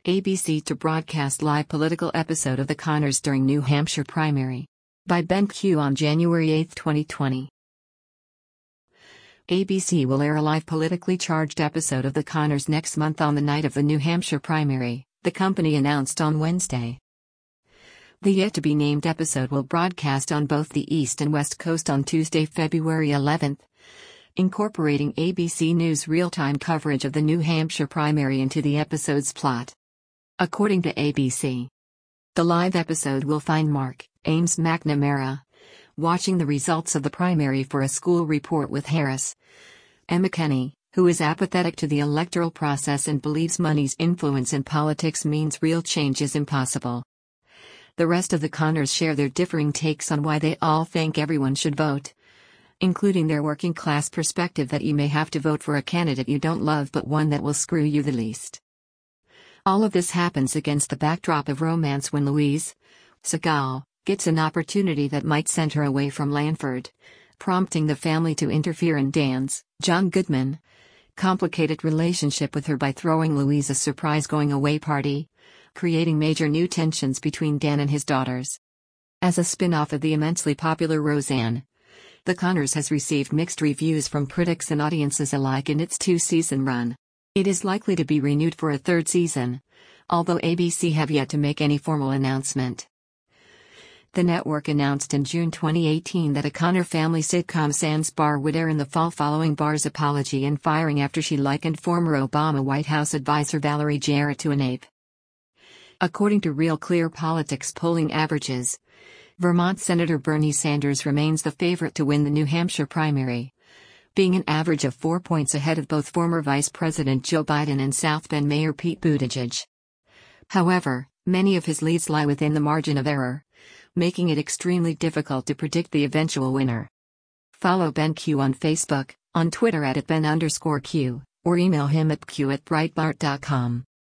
ABC to broadcast live political episode of The Conners during New Hampshire primary. By Ben Q on January 8, 2020. ABC will air a live politically charged episode of The Conners next month on the night of the New Hampshire primary, the company announced on Wednesday. The yet-to-be-named episode will broadcast on both the East and West Coast on Tuesday, February 11, incorporating ABC News real-time coverage of the New Hampshire primary into the episode's plot. According to ABC, the live episode will find Mark Ames McNamara watching the results of the primary for a school report with Harris. Emma Kenney, who is apathetic to the electoral process and believes money's influence in politics means real change is impossible. The rest of the Conners share their differing takes on why they all think everyone should vote, including their working-class perspective that you may have to vote for a candidate you don't love but one that will screw you the least. All of this happens against the backdrop of romance when Louise Segal gets an opportunity that might send her away from Lanford, prompting the family to interfere in Dan's, John Goodman, complicated relationship with her by throwing Louise a surprise going-away party, creating major new tensions between Dan and his daughters. As a spin-off of the immensely popular Roseanne, The Conners has received mixed reviews from critics and audiences alike in its two-season run. It is likely to be renewed for a third season, although ABC have yet to make any formal announcement. The network announced in June 2018 that a Connor family sitcom Sans Barr would air in the fall following Barr's apology and firing after she likened former Obama White House advisor Valerie Jarrett to an ape. According to Real Clear Politics polling averages, Vermont Senator Bernie Sanders remains the favorite to win the New Hampshire primary, being an average of 4 points ahead of both former Vice President Joe Biden and South Bend Mayor Pete Buttigieg. However, many of his leads lie within the margin of error, making it extremely difficult to predict the eventual winner. Follow Ben Q on Facebook, on Twitter @Ben_Q, or email him at q@breitbart.com.